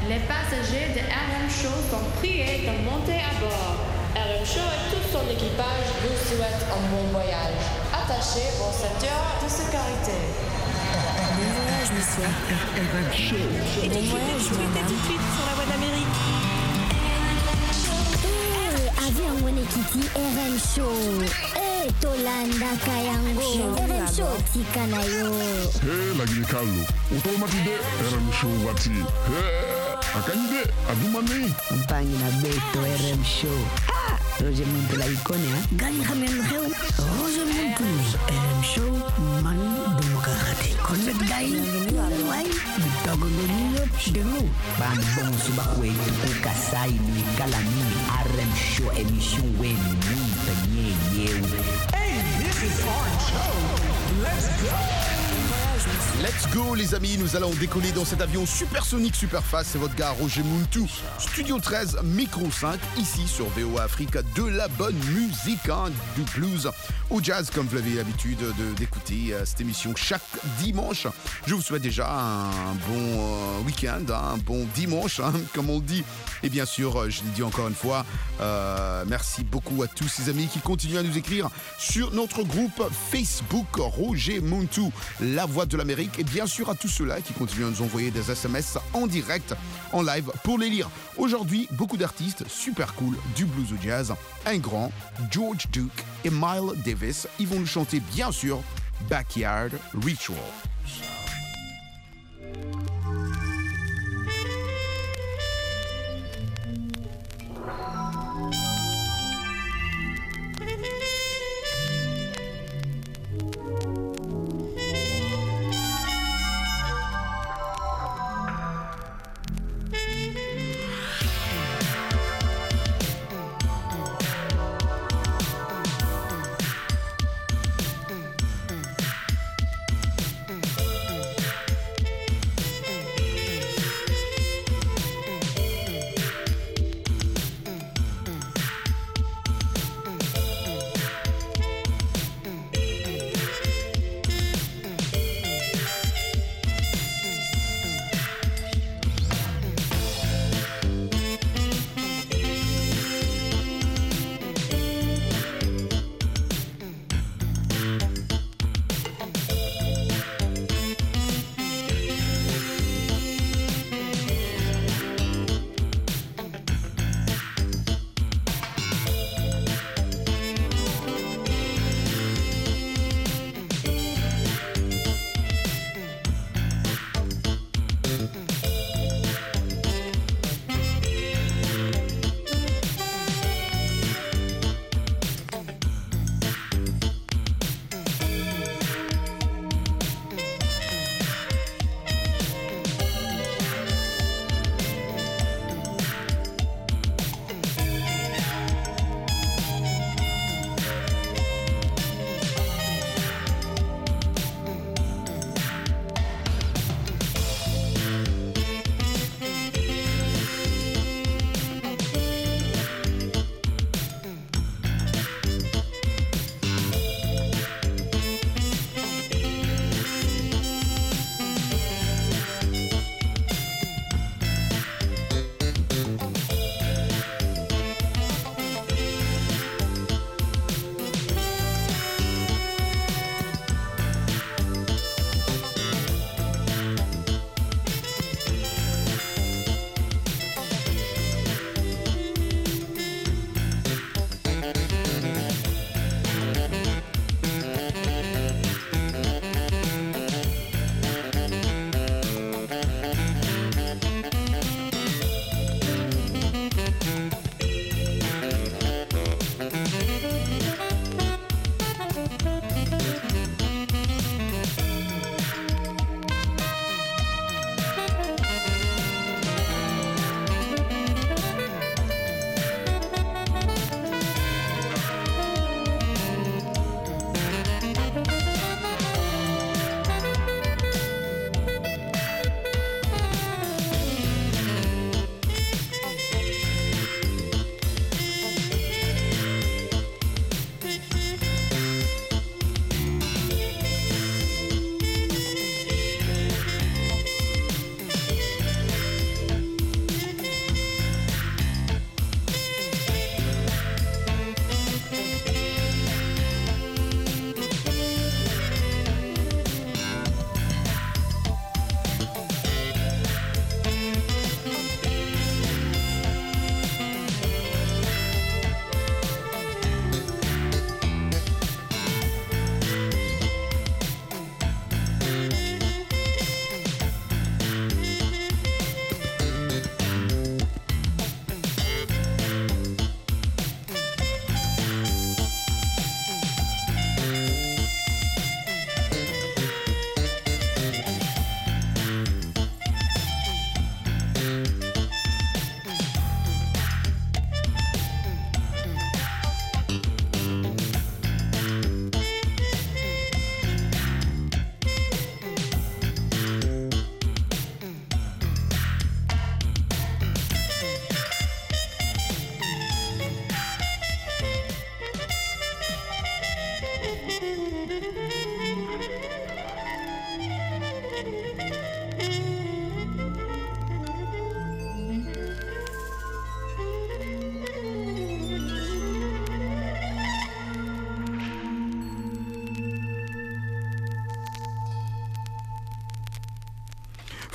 Les passagers de RM Show sont priés de monter à bord. RM Show et tout son équipage vous souhaitent un bon voyage. Attachez vos ceintures de sécurité. Bon voyage, monsieur. RM Show. Et bon voyage, madame. Tout de suite sur la voie d'Amérique. Avion Wenekiti RM Show. Tolanda Kayango. RM Show Tikanayo. Hey, lagi kallo. Automatide RM Show wati. Hey, akanyide adumani. Mpangi na beto RM Show. Roger Muntu la ikone ha. Gani khamen kheu. Roger Muntu RM Show man demokrati. Connect dai. Wai bitago nyo dego. Ban bon suba kwe ku kasai ni kalami RM Show émission wen ni panye yew. Hey, this is Orange Show. Let's go. Let's go les amis, nous allons décoller dans cet avion supersonique super fast, c'est votre gars Roger Muntu, Studio 13, Micro 5, ici sur VOA Afrique, de la bonne musique, hein, du blues au jazz comme vous l'avez l'habitude d'écouter cette émission chaque dimanche. Je vous souhaite déjà un bon week-end, un bon dimanche, hein, comme on dit. Et bien sûr, je l'ai dit encore une fois, merci beaucoup à tous ces amis qui continuent à nous écrire sur notre groupe Facebook Roger Muntu, la voix de l'Amérique, et bien sûr à tous ceux-là qui continuent à nous envoyer des SMS en direct, en live, pour les lire. Aujourd'hui, beaucoup d'artistes super cool du blues au jazz. Un grand, George Duke et Miles Davis, ils vont nous chanter bien sûr Backyard Ritual.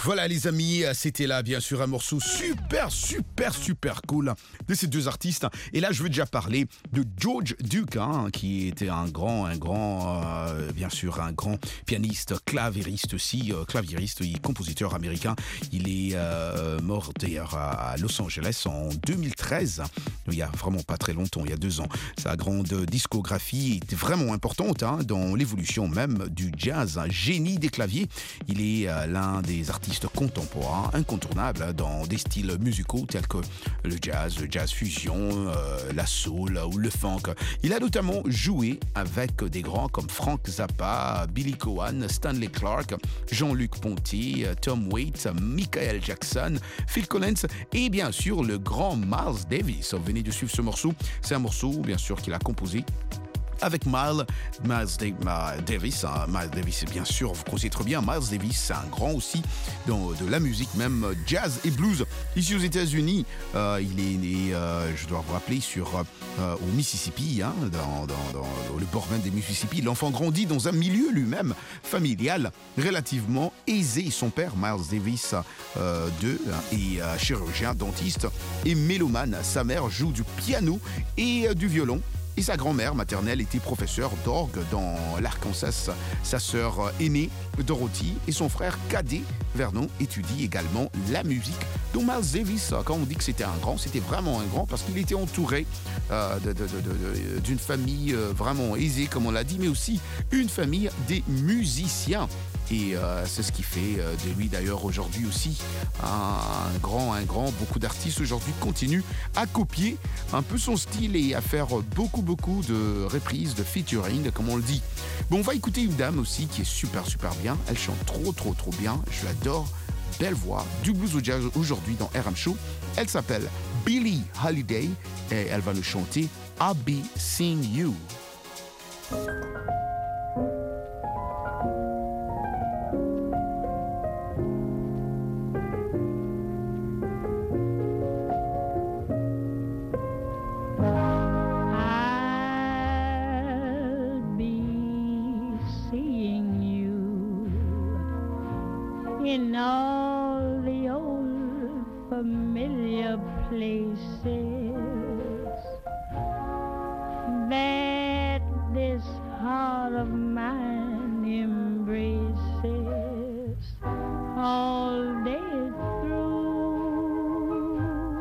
Voilà les amis, c'était là bien sûr un morceau super cool de ces deux artistes. Et là je veux déjà parler de George Duke, qui était un grand pianiste, claviériste aussi, claviériste et compositeur américain. Il est mort d'ailleurs à Los Angeles en 2013, il y a vraiment pas très longtemps, il y a 2 ans. Sa grande discographie était vraiment importante dans l'évolution même du jazz, un génie des claviers. Il est l'un des artistes contemporains incontournables dans des styles musicaux tels que le jazz fusion, la soul ou le funk. Il a notamment joué avec des grands comme Frank Zappa, Billy Cohen, Stanley Clarke, Jean-Luc Ponty, Tom Waits, Michael Jackson, Phil Collins et bien sûr le grand Miles Davis. Vous venez de suivre ce morceau. C'est un morceau bien sûr qu'il a composé avec Miles Davis. Miles Davis, bien sûr, vous connaissez très bien. Miles Davis, c'est un grand aussi de la musique, même jazz et blues. Ici aux États-Unis, il est né, je dois vous rappeler, au Mississippi, dans le bord même des Mississippi. L'enfant grandit dans un milieu lui-même familial relativement aisé. Son père, Miles Davis, est chirurgien, dentiste et mélomane. Sa mère joue du piano et du violon. Et sa grand-mère maternelle était professeure d'orgue dans l'Arkansas. Sa sœur aînée, Dorothy, et son frère cadet, Vernon, étudient également la musique. Donc Miles Davis, quand on dit que c'était un grand, c'était vraiment un grand parce qu'il était entouré d'une famille vraiment aisée, comme on l'a dit, mais aussi une famille des musiciens. Et c'est ce qui fait de lui d'ailleurs aujourd'hui aussi un grand. Beaucoup d'artistes aujourd'hui continuent à copier un peu son style et à faire beaucoup de reprises, de featuring, comme on le dit. Bon, on va écouter une dame aussi qui est super bien. Elle chante trop bien. Je l'adore. Belle voix, du blues au jazz aujourd'hui dans RM Show. Elle s'appelle Billie Holiday et elle va nous chanter I'll Be Seeing You. In all the old familiar places that this heart of mine embraces all day through.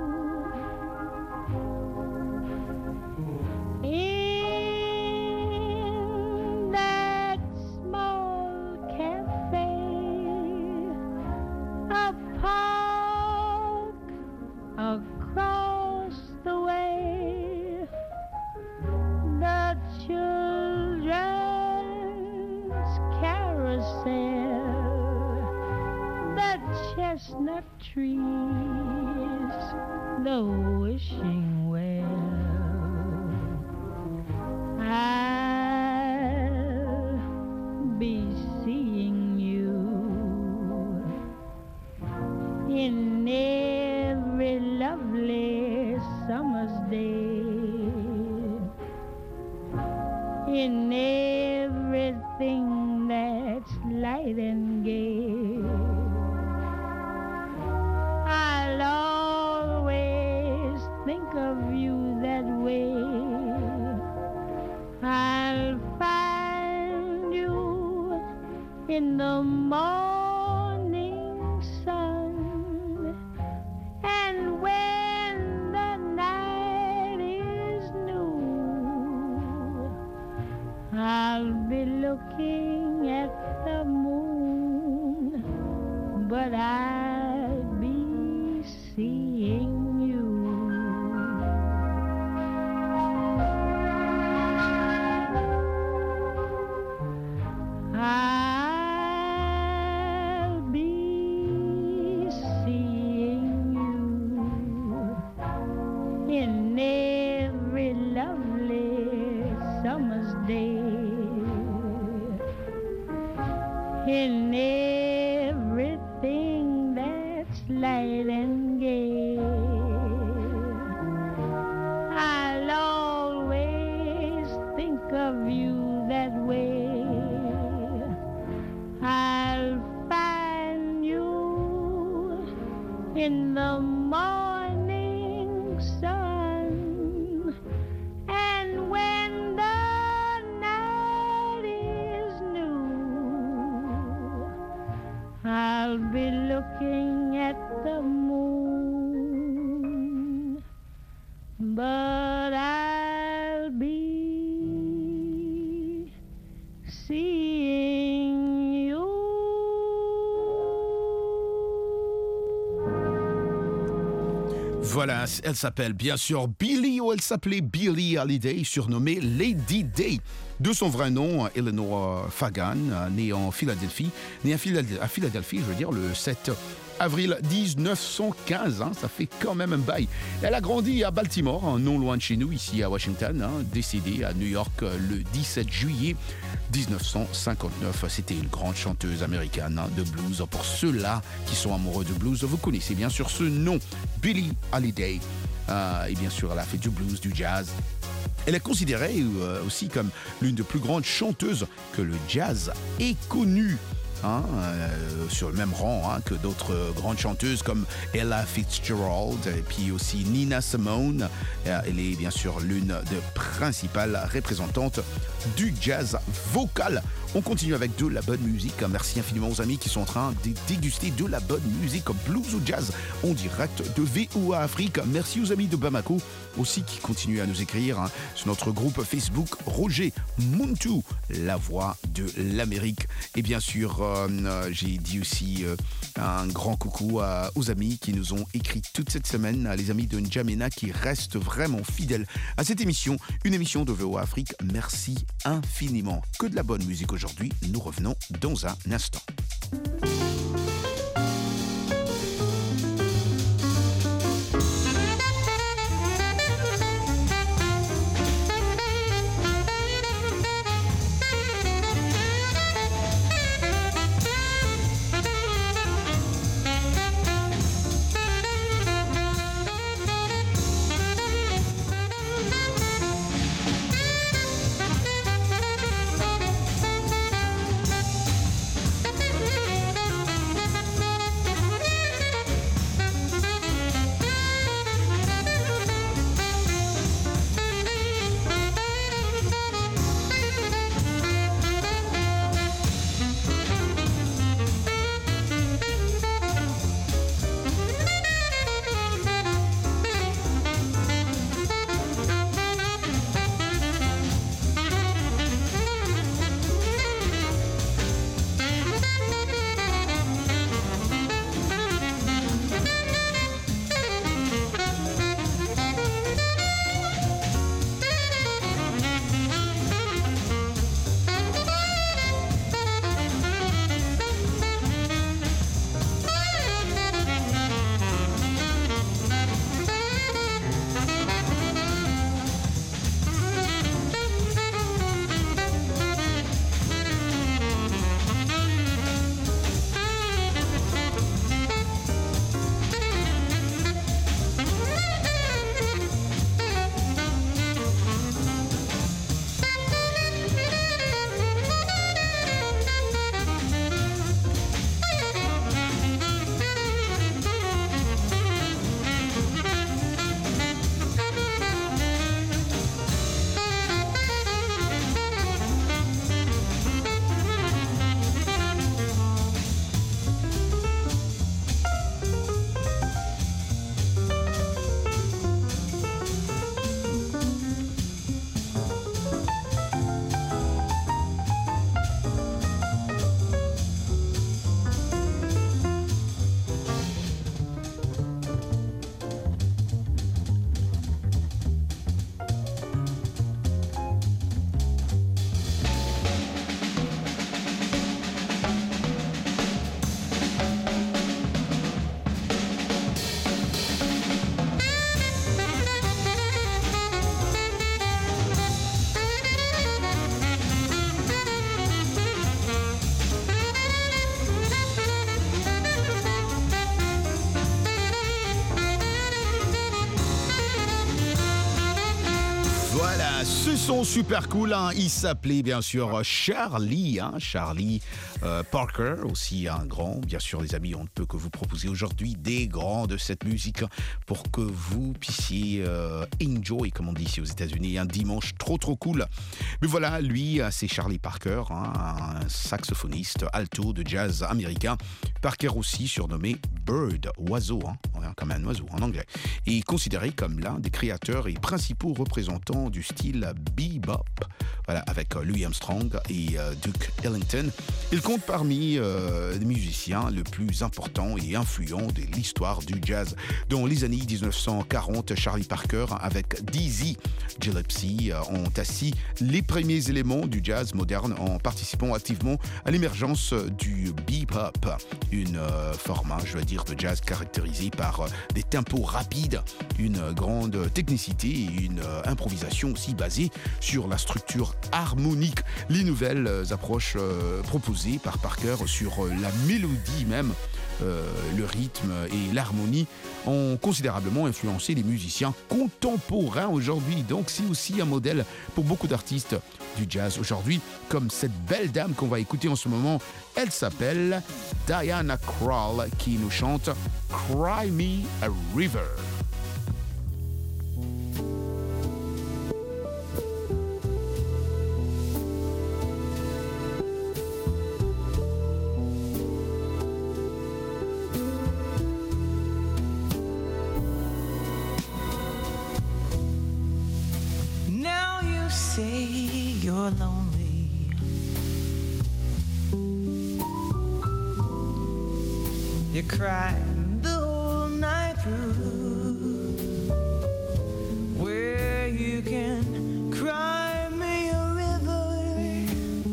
In that small cafe, a park across the way, the children's carousel, the chestnut trees, the wishing well. I'll be seeing you in every lovely summer's day, in everything that's light and gay. I'll always think of you that way. I'll find you in the morning sun, and when the night is new, I'll be looking at the moon, but I'll be seeing you. I'll be seeing you in every lovely summer's day, in everything that's light and gay. I'll always think of you that way. I'll find you in the morning sun, and when the night is new, I'll be looking at the moon, but I'll be seeing you. Voilà, elle s'appelle bien sûr Billie, ou elle s'appelait Billie Holiday, surnommée Lady Day. De son vrai nom, Eleanor Fagan, née à Philadelphie, le 7 avril 1915, ça fait quand même un bail. Elle a grandi à Baltimore, non loin de chez nous, ici à Washington, décédée à New York le 17 juillet 1959. C'était une grande chanteuse américaine de blues. Pour ceux-là qui sont amoureux de blues, vous connaissez bien sûr ce nom, Billie Holiday. Et bien sûr, elle a fait du blues, du jazz. Elle est considérée aussi comme l'une des plus grandes chanteuses que le jazz ait connue. Sur le même rang que d'autres grandes chanteuses comme Ella Fitzgerald et puis aussi Nina Simone. Elle est bien sûr l'une des principales représentantes du jazz vocal. On continue avec de la bonne musique. Merci infiniment aux amis qui sont en train de déguster de la bonne musique blues ou jazz en direct de VOA Afrique. Merci aux amis de Bamako aussi qui continuent à nous écrire sur notre groupe Facebook Roger Muntu, la voix de l'Amérique. Et bien sûr, j'ai dit aussi un grand coucou aux amis qui nous ont écrit toute cette semaine, les amis de N'Djamena qui restent vraiment fidèles à cette émission, une émission de VOA Afrique. Merci infiniment. Que de la bonne musique aujourd'hui. Nous revenons dans un instant. du son super cool, hein. Il s'appelait bien sûr Charlie, Charlie Parker, aussi un grand. Bien sûr les amis, on ne peut que vous proposer aujourd'hui des grands de cette musique pour que vous puissiez enjoy, comme on dit ici aux États-Unis, un dimanche trop cool. Mais voilà, lui, c'est Charlie Parker, un saxophoniste alto de jazz américain. Parker aussi surnommé Bird, oiseau, comme un oiseau en anglais, et considéré comme l'un des créateurs et principaux représentants du style bebop, voilà, avec Louis Armstrong et Duke Ellington. Il compte parmi les musiciens le plus importants et influents de l'histoire du jazz. Dans les années 1940, Charlie Parker avec Dizzy Gillespie ont assis les premiers éléments du jazz moderne en participant activement à l'émergence du bebop, une format, je dois dire, de jazz caractérisé par des tempos rapides, une grande technicité et une improvisation aussi basée sur la structure harmonique. Les nouvelles approches proposées par Parker sur la mélodie même, le rythme et l'harmonie ont considérablement influencé les musiciens contemporains aujourd'hui. Donc c'est aussi un modèle pour beaucoup d'artistes du jazz aujourd'hui, comme cette belle dame qu'on va écouter en ce moment. Elle s'appelle Diana Krall qui nous chante Cry Me a River. Say you're lonely. You cried the whole night through. Where you can cry me a river,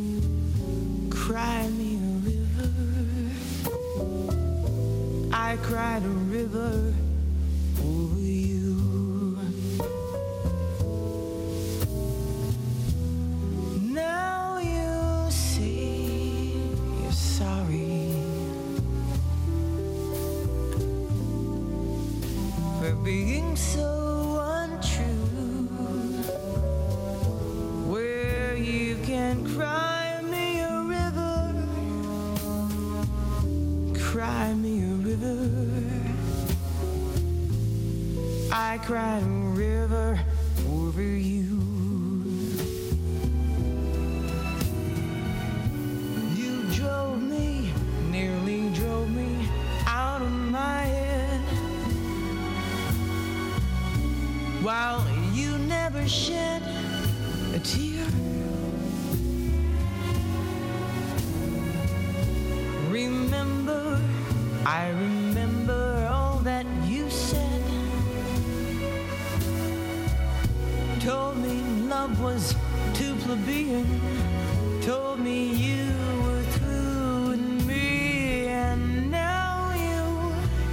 cry me a river. I cried a river over you. Being so untrue, where you can cry me a river, cry me a river. I cried a river over you. You drove me, nearly drove me out of my head. While you never shed a tear, remember, I remember all that you said. Told me love was too plebeian, told me you were through with me, and now you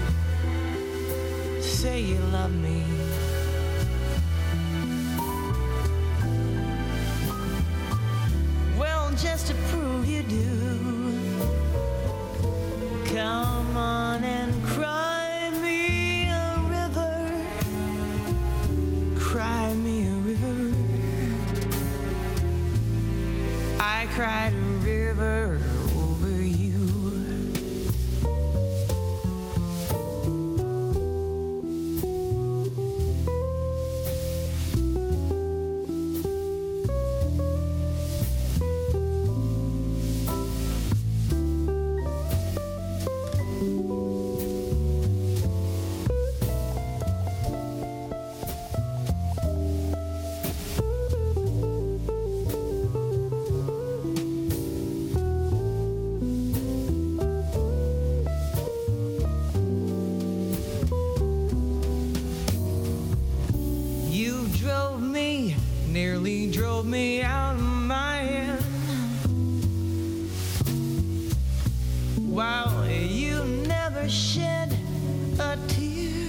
say you love me. Just to prove you do, come on and cry me a river, cry me a river. I cried a river over you. Nearly drove me out of my head. While you never shed a tear.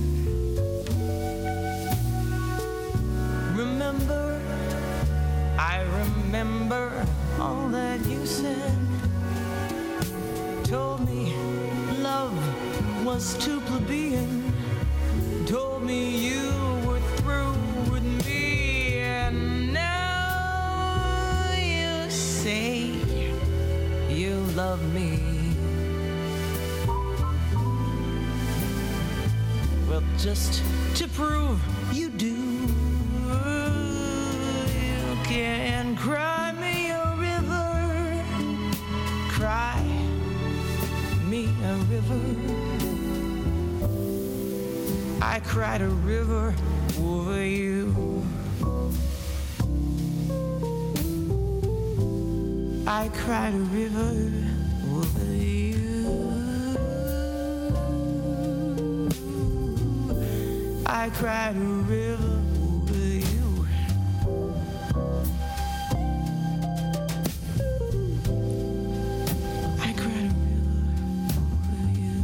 Remember, I remember all that you said. Told me love was too plebeian. Told me you were through with me, and now love me. Well, just to prove you do, you can cry me a river, cry me a river. I cried a river over you. I cried a river over you. I cried a river over you. I cried a river over you.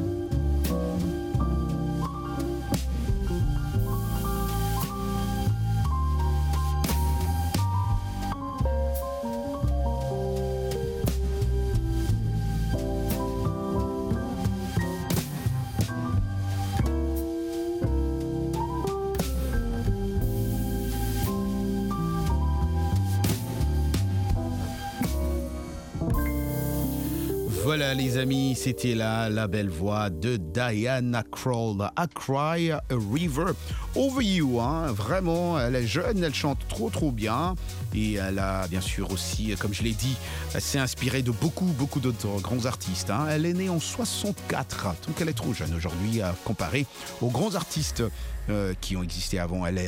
Voilà les amis, c'était là la belle voix de Diana Krall, I Cry a River Over You, hein. Vraiment, elle est jeune, elle chante trop bien et elle a bien sûr aussi, comme je l'ai dit, elle s'est inspirée de beaucoup d'autres grands artistes, hein. Elle est née en 64, donc elle est trop jeune aujourd'hui à comparer aux grands artistes qui ont existé avant. Elle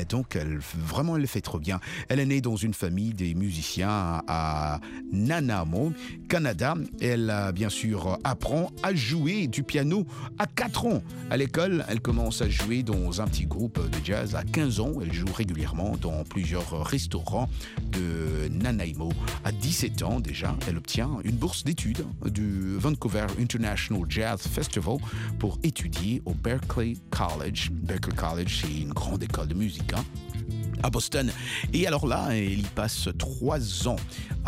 le fait trop bien. Elle est née dans une famille des musiciens à Nanaimo, Canada. Elle, bien sûr, apprend à jouer du piano à 4 ans. À l'école, elle commence à jouer dans un petit groupe de jazz à 15 ans. Elle joue régulièrement dans plusieurs restaurants de Nanaimo. À 17 ans déjà, elle obtient une bourse d'études du Vancouver International Jazz Festival pour étudier au Berklee College. Berklee College, c'est une grande école de musique, hein, à Boston. Et alors là, elle y passe 3 ans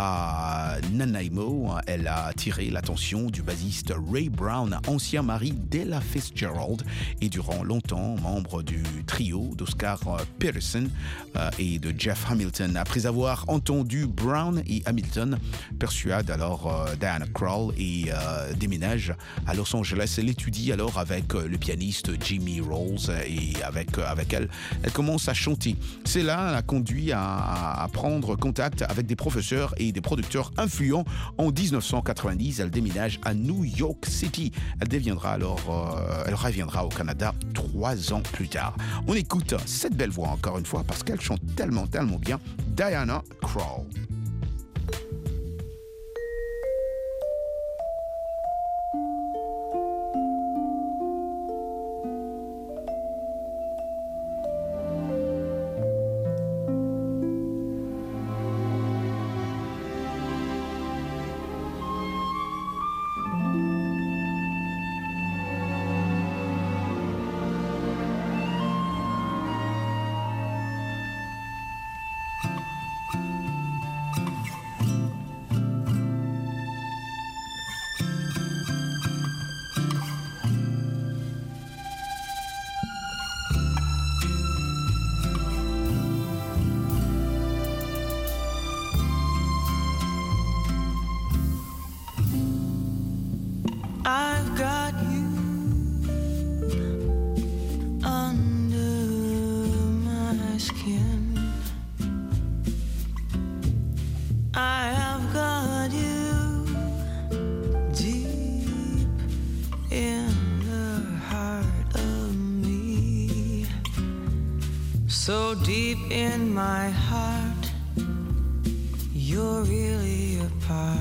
à Nanaimo. Elle a attiré l'attention du bassiste Ray Brown, ancien mari d'Ella Fitzgerald et durant longtemps membre du trio d'Oscar Peterson et de Jeff Hamilton. Après avoir entendu Brown et Hamilton, persuade alors Diana Krall et déménage à Los Angeles. Elle étudie alors avec le pianiste Jimmy Rolls et avec elle commence à chanter. Cela l'a conduit à prendre contact avec des professeurs et des producteurs influents. En 1990, elle déménage à New York City. Elle reviendra au Canada 3 ans plus tard. On écoute cette belle voix encore une fois parce qu'elle chante tellement bien, Diana Krall. I've got you under my skin. I have got you deep in the heart of me. So deep in my heart, you're really a part.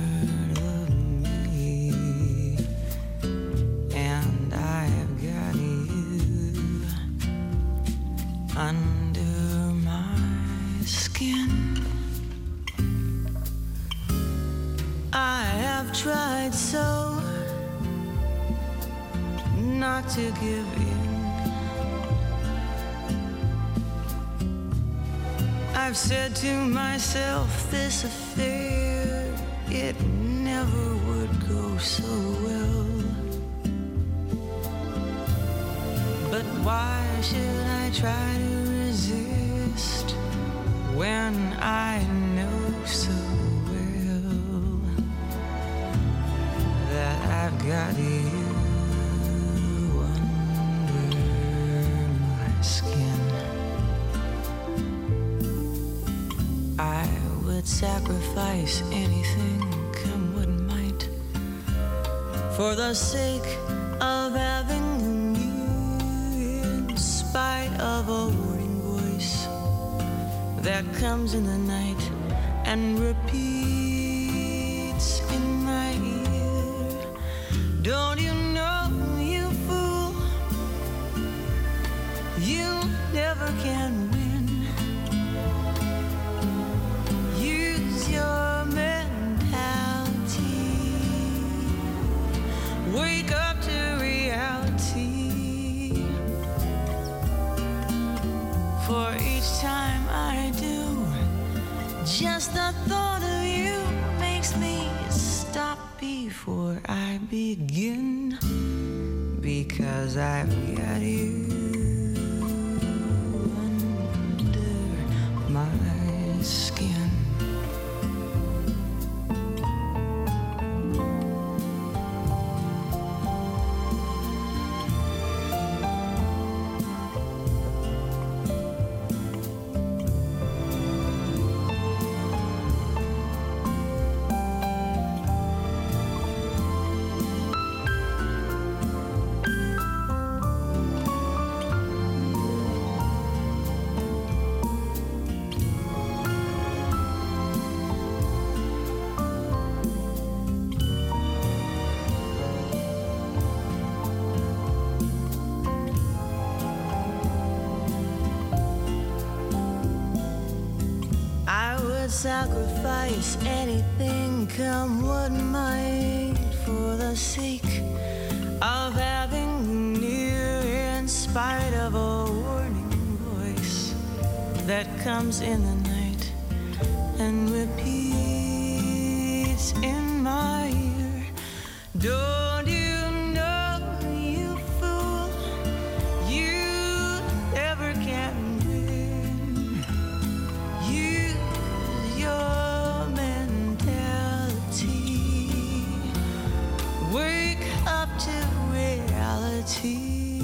Under my skin, I have tried so not to give in. I've said to myself, this affair, it never would go so well. But why should I try to resist when I know so well got you under my skin. I would sacrifice anything, come what might, for the sake of having you, in spite of a warning voice that comes in the night and repeats in my ear. Don't you know, you fool, you never can win. Use your mentality, wake up to reality. For each time I do, just the thought of you makes me stop before I begin, because I've got you under my skin. Sacrifice anything, come what might, for the sake of having you near, in spite of a warning voice that comes in the night and repeats in my ear. Don't you know, you fool, you never can win. You your mentality, wake up to reality.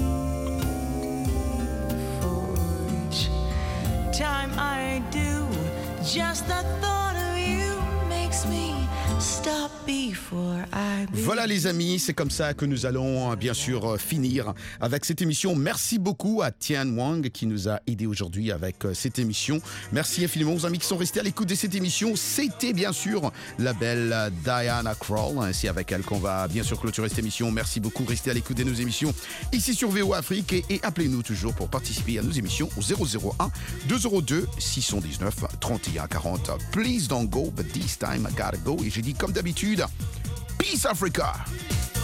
For each time I do, just the thought of you makes me stop before I begin. Voilà les amis, c'est comme ça que nous allons bien sûr finir avec cette émission. Merci beaucoup à Tian Wang qui nous a aidé aujourd'hui avec cette émission. Merci infiniment aux amis qui sont restés à l'écoute de cette émission. C'était bien sûr la belle Diana Krall. C'est avec elle qu'on va bien sûr clôturer cette émission. Merci beaucoup, restez à l'écoute de nos émissions ici sur VOA Afrique et appelez-nous toujours pour participer à nos émissions au 001 202 619 31 40. Please don't go, but this time I gotta go. Et j'ai dit comme d'habitude, Peace Africa!